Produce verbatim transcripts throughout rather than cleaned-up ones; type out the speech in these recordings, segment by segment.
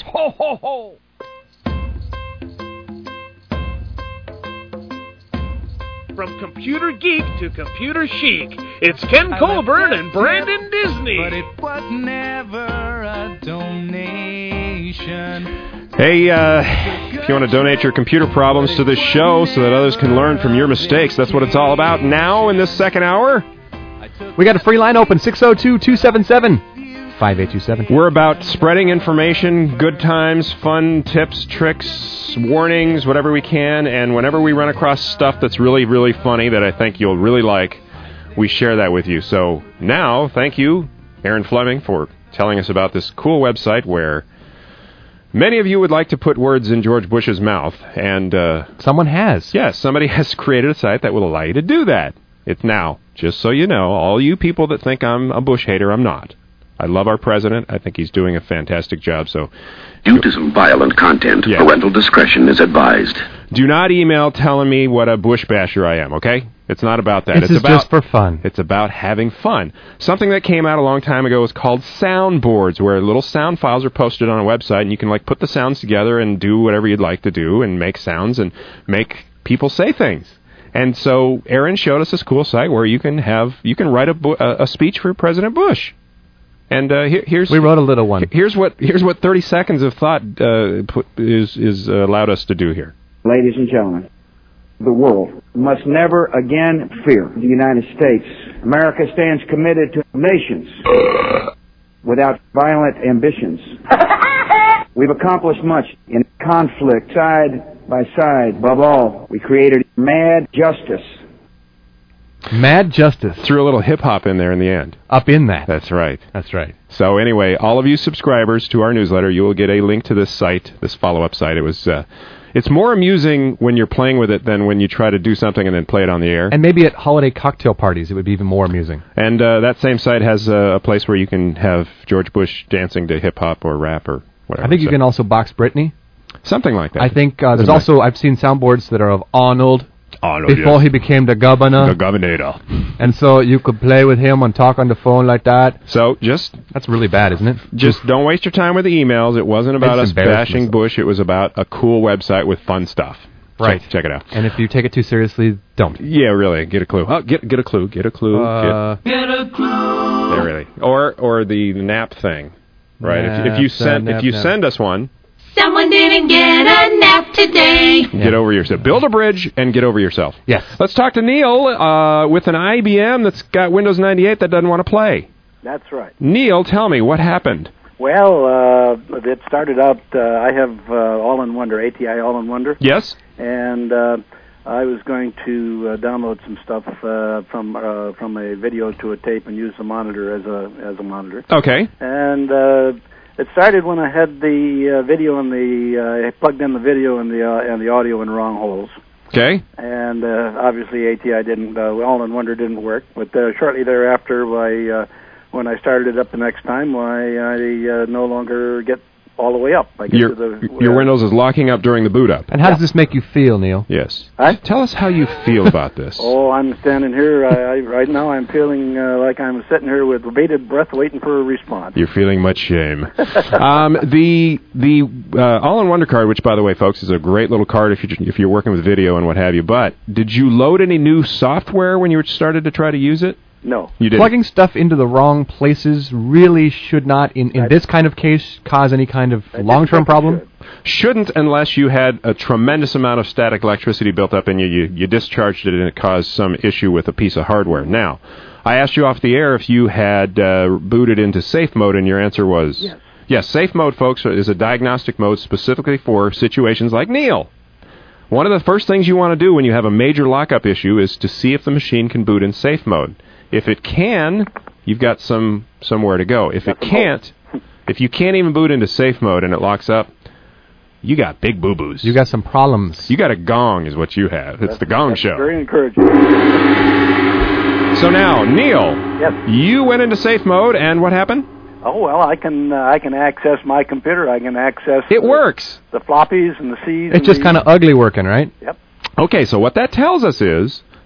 Ho, ho, ho! From computer geek to computer chic, it's Ken Colburn and Brandon Disney. But it was never a donation. Hey, uh, if you want to donate your computer problems to this show so that others can learn from your mistakes, that's what it's all about now in this second hour. We got a free line open, six oh two, two seven seven, five eight two seven. We're about spreading information, good times, fun tips, tricks, warnings, whatever we can, and whenever we run across stuff that's really, really funny that I think you'll really like, we share that with you. So now, thank you, Aaron Fleming, for telling us about this cool website where many of you would like to put words in George Bush's mouth, and uh, someone has. Yes, somebody has created a site that will allow you to do that. It's now, just so you know, all you people that think I'm a Bush hater, I'm not. I love our president. I think he's doing a fantastic job. So, due to some violent content, yeah. parental discretion is advised. Do not email telling me what a Bush basher I am, okay? It's not about that. This it's is about, just for fun. It's about having fun. Something that came out a long time ago is called soundboards, where little sound files are posted on a website, and you can like put the sounds together and do whatever you'd like to do and make sounds and make people say things. And so Aaron showed us this cool site where you can have you can write a, a, a speech for President Bush. And uh, here, here's we wrote a little one. Here's what here's what thirty seconds of thought uh, put, is is uh, allowed us to do here. Ladies and gentlemen, the world must never again fear the United States. America stands committed to nations without violent ambitions. We've accomplished much in conflict, side by side. Above all, we created mad justice. Mad justice. Threw a little hip-hop in there in the end. Up in that. That's right. That's right. So anyway, all of you subscribers to our newsletter, you will get a link to this site, this follow-up site. It was, uh, it's more amusing when you're playing with it than when you try to do something and then play it on the air. And maybe at holiday cocktail parties, it would be even more amusing. And uh, that same site has uh, a place where you can have George Bush dancing to hip-hop or rap or whatever. I think you so. can also box Britney. Something like that. I think uh, there's Something also, I've seen soundboards that are of Arnold. Arnold, before yes. he became the governor. The governor. And so you could play with him and talk on the phone like that. So just... That's really bad, isn't it? Just don't waste your time with the emails. It wasn't about us bashing myself. Bush. It was about a cool website with fun stuff. Right. So check it out. And if you take it too seriously, don't. Yeah, really. Get a clue. Oh, get get a clue. Get a clue. Uh, get, get a clue. Yeah, really. Or or the nap thing. Right. Nap, if, if you send nap, if you nap. send us one. Someone didn't get a nap today. Yeah. Get over yourself. Build a bridge and get over yourself. Yes. Let's talk to Neil uh, with an I B M that's got Windows ninety-eight that doesn't want to play. That's right. Neil, tell me, what happened? Well, uh, it started out, uh, I have uh, All-in-Wonder, A T I All-in-Wonder. Yes. And uh, I was going to uh, download some stuff uh, from uh, from a video to a tape and use the monitor as a as a monitor. Okay. And... Uh, It started when I had the uh, video and the uh, I plugged in the video and the uh, and the audio in wrong holes. Okay. And uh, obviously A T I didn't uh, All-in-Wonder didn't work. But uh, shortly thereafter, why uh, when I started it up the next time, why I uh, no longer get all the way up. I get your to the, your uh, Windows is locking up during the boot up. And how yeah. does this make you feel, Neil? Yes. Huh? Tell us how you feel about this. Oh, I'm standing here. I, I, right now I'm feeling uh, like I'm sitting here with bated breath waiting for a response. You're feeling much shame. um, the the uh, All-in-Wonder card, which, by the way, folks, is a great little card if, you, if you're working with video and what have you, but did you load any new software when you started to try to use it? No. You didn't? Plugging stuff into the wrong places really should not, in, in this kind of case, cause any kind of long-term problem? Shouldn't unless you had a tremendous amount of static electricity built up in you. You, you discharged it and it caused some issue with a piece of hardware. Now, I asked you off the air if you had uh, booted into safe mode, and your answer was... Yes. Yes, safe mode, folks, is a diagnostic mode specifically for situations like Neil. One of the first things you want to do when you have a major lockup issue is to see if the machine can boot in safe mode. If it can, you've got some somewhere to go. If it can't, if you can't even boot into safe mode and it locks up, you got big boo-boos. You got some problems. You got a gong is what you have. It's That's, the Gong that's Show. Very encouraging. So now, Neil, yes. you went into safe mode, and what happened? Oh well, I can uh, I can access my computer. I can access It the, works. the floppies and the C's. It's just kind of ugly working, right? Yep. Okay, so what that tells us is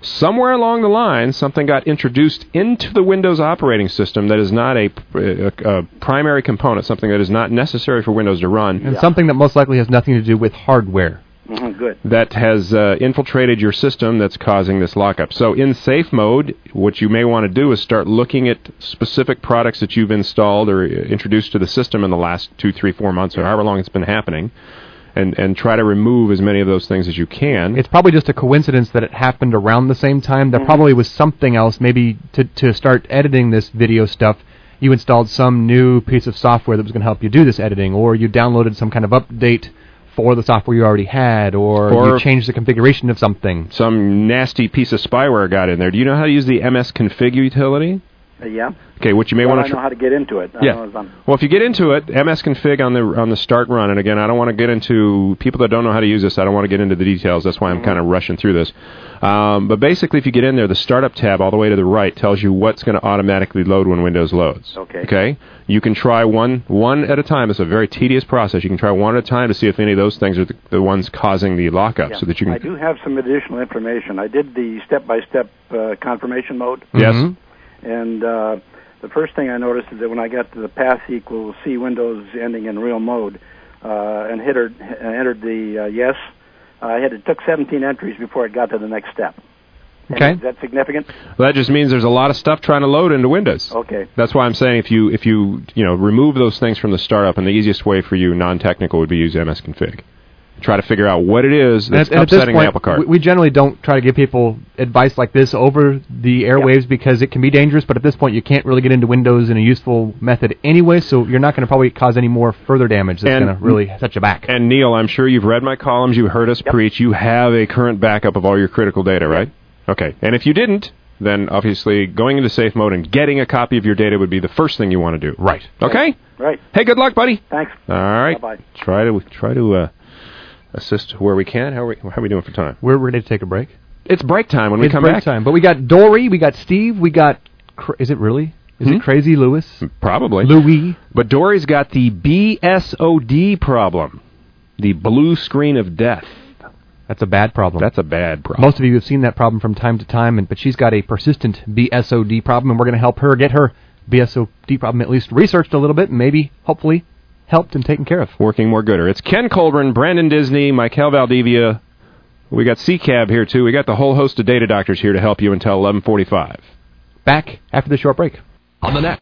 somewhere along the line, something got introduced into the Windows operating system that is not a, a, a primary component, something that is not necessary for Windows to run. And yeah. something that most likely has nothing to do with hardware. Mm-hmm, good. That has uh, infiltrated your system that's causing this lockup. So in safe mode, what you may want to do is start looking at specific products that you've installed or introduced to the system in the last two, three, four months, or however long it's been happening, and, and try to remove as many of those things as you can. It's probably just a coincidence that it happened around the same time. There mm-hmm. probably was something else. Maybe to, to start editing this video stuff, you installed some new piece of software that was going to help you do this editing, or you downloaded some kind of update for the software you already had, or, or you changed the configuration of something. Some nasty piece of spyware got in there. Do you know how to use the M S config utility? Uh, yeah. Okay, what you may well, want to. I know how to get into it. I yeah. Know well, if you get into it, M S config on the on the start run, and again, I don't want to get into people that don't know how to use this. I don't want to get into the details. That's why I'm mm-hmm. kind of rushing through this. Um, but basically, if you get in there, the startup tab all the way to the right tells you what's going to automatically load when Windows loads. Okay. Okay. You can try one one at a time. It's a very tedious process. You can try one at a time to see if any of those things are the, the ones causing the lockup, yeah. so that you can. I do have some additional information. I did the step-by-step uh, confirmation mode. Yes. Mm-hmm. And uh, the first thing I noticed is that when I got to the path equals C Windows ending in real mode uh, and hit her, uh, entered the uh, yes, I had it took seventeen entries before it got to the next step. Okay. Is that significant? Well, that just means there's a lot of stuff trying to load into Windows. Okay. That's why I'm saying if you if you you know remove those things from the startup, and the easiest way for you non-technical would be use M S config. Try to figure out what it is that's and at, upsetting and the apple cart. We, we generally don't try to give people advice like this over the airwaves yep. because it can be dangerous, but at this point you can't really get into Windows in a useful method anyway, so you're not going to probably cause any more further damage that's going to really set you back. And Neil, I'm sure you've read my columns, you've heard us yep. preach, you have a current backup of all your critical data, right? Okay. And if you didn't, then obviously going into safe mode and getting a copy of your data would be the first thing you want to do. Right. Okay? Right. Hey, good luck, buddy. Thanks. All right. Bye-bye. Try to try to uh, assist where we can. How are we, how are we doing for time? We're ready to take a break. It's break time when it's we come break back. time. But we got Dory, we got Steve, we got... Cra- is it really? Is hmm? it Crazy Lewis? Probably. Louis. But Dory's got the B S O D problem. The blue screen of death. That's a bad problem. That's a bad problem. Most of you have seen that problem from time to time, and but she's got a persistent B S O D problem, and we're going to help her get her B S O D problem at least researched a little bit, and maybe, hopefully, helped and taken care of. Working more gooder. It's Ken Colburn, Brandon Disney, Michael Valdivia. We got C C A B here, too. We got the whole host of data doctors here to help you until eleven forty-five. Back after the short break. On the net.